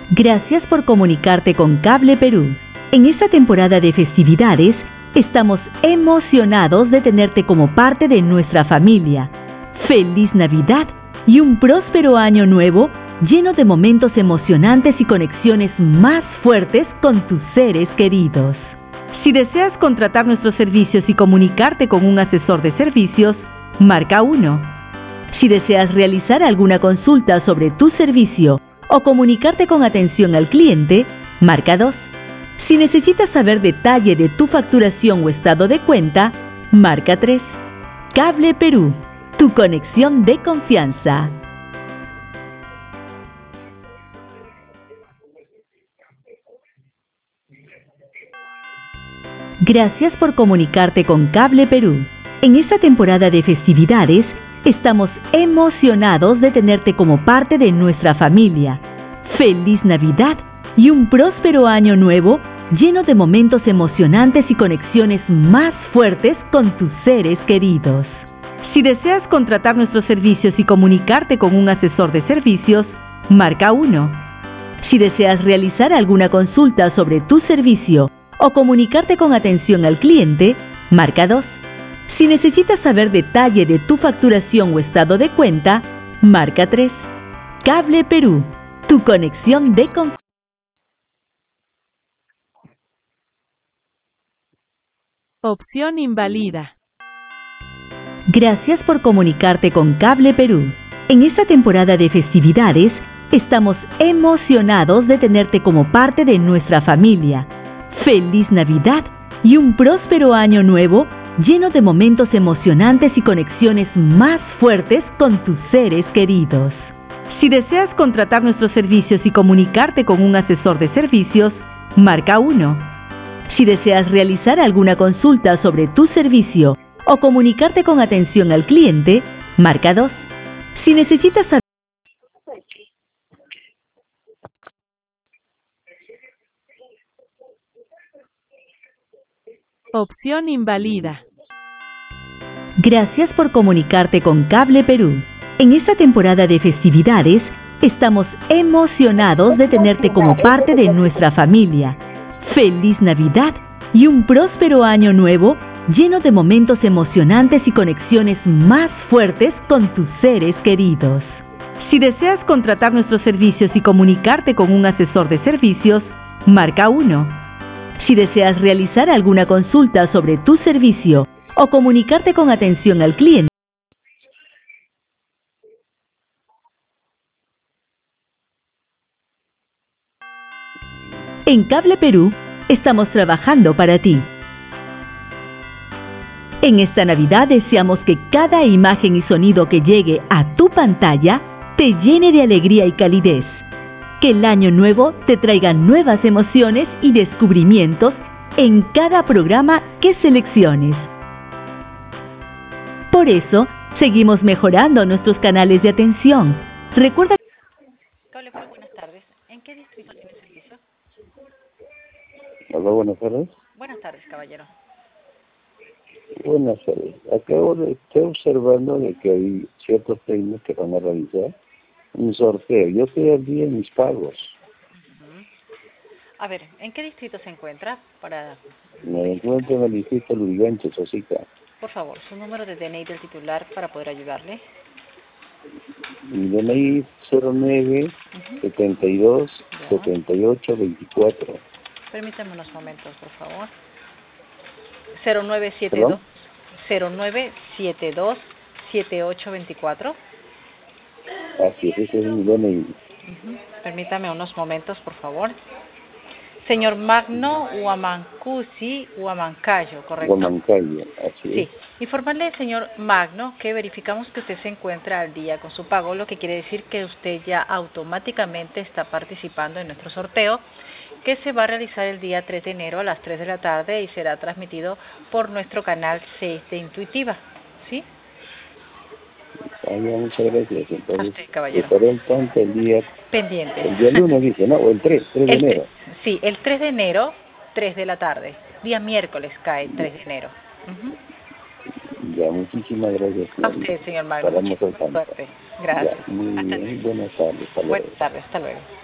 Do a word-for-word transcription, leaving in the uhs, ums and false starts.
Gracias por comunicarte con Cable Perú. En esta temporada de festividades, estamos emocionados de tenerte como parte de nuestra familia. ¡Feliz Navidad y un próspero año nuevo lleno de momentos emocionantes y conexiones más fuertes con tus seres queridos! Si deseas contratar nuestros servicios y comunicarte con un asesor de servicios, marca uno. Si deseas realizar alguna consulta sobre tu servicio o comunicarte con atención al cliente, marca dos. Si necesitas saber detalle de tu facturación o estado de cuenta, marca tres. Cable Perú, tu conexión de confianza. Gracias por comunicarte con Cable Perú. En esta temporada de festividades, estamos emocionados de tenerte como parte de nuestra familia. ¡Feliz Navidad y un próspero año nuevo lleno de momentos emocionantes y conexiones más fuertes con tus seres queridos! Si deseas contratar nuestros servicios y comunicarte con un asesor de servicios, marca uno. Si deseas realizar alguna consulta sobre tu servicio o comunicarte con atención al cliente, marca dos. Si necesitas saber detalle de tu facturación o estado de cuenta, marca tres. Cable Perú, tu conexión de confianza. Opción invalida. Gracias por comunicarte con Cable Perú. En esta temporada de festividades, estamos emocionados de tenerte como parte de nuestra familia. ¡Feliz Navidad y un próspero año nuevo lleno de momentos emocionantes y conexiones más fuertes con tus seres queridos! Si deseas contratar nuestros servicios y comunicarte con un asesor de servicios, marca uno. Si deseas realizar alguna consulta sobre tu servicio o comunicarte con atención al cliente, marca dos. Si necesitas saber Opción invalida. Gracias por comunicarte con Cable Perú. En esta temporada de festividades, estamos emocionados de tenerte como parte de nuestra familia. ¡Feliz Navidad y un próspero año nuevo lleno de momentos emocionantes y conexiones más fuertes con tus seres queridos! Si deseas contratar nuestros servicios y comunicarte con un asesor de servicios, marca uno. Si deseas realizar alguna consulta sobre tu servicio o comunicarte con atención al cliente, en Cable Perú estamos trabajando para ti. En esta Navidad deseamos que cada imagen y sonido que llegue a tu pantalla te llene de alegría y calidez. Que el año nuevo te traiga nuevas emociones y descubrimientos en cada programa que selecciones. Por eso, seguimos mejorando nuestros canales de atención. Recuerda... Cable Perú, buenas tardes. ¿En qué distrito tiene servicio? Hola, buenas tardes. Buenas tardes, caballero. Buenas tardes. Acabo de estar observando de que hay ciertos premios que van a realizar un sorteo. Yo estoy al día en mis pagos. Uh-huh. A ver, ¿en qué distrito se encuentra? Para... Me encuentro en el distrito Lurigancho, Sosica. Por favor, su número de D N I del titular para poder ayudarle. Mi D N I cero nueve setenta y dos setenta y ocho veinticuatro. Permítame unos momentos, por favor. cero nueve siete dos cero nueve siete dos siete ocho veinticuatro. Así es, ese es mi D N I. Uh-huh. Permítame unos momentos, por favor. Señor Magno Huamancusi Huamancayo, ¿correcto? Huamancayo, así es. Sí. Informarle, señor Magno, que verificamos que usted se encuentra al día con su pago, lo que quiere decir que usted ya automáticamente está participando en nuestro sorteo, que se va a realizar el día tres de enero a las tres de la tarde y será transmitido por nuestro canal seis de Intuitiva, ¿sí? Ah, ya, muchas gracias. Entonces, a usted, caballero. Estaré al tanto el día... Pendiente. El día lunes, dice, ¿no? O el tres, tres de el, enero. Sí, el tres de enero, tres de la tarde. Día miércoles cae, tres de enero. Uh-huh. Ya, muchísimas gracias. A usted, señor Magno. Estaremos al tanto. Suerte. Gracias. Ya, muy hasta bien. luego. Buenas tardes. Hasta luego. Buenas tardes. Hasta luego.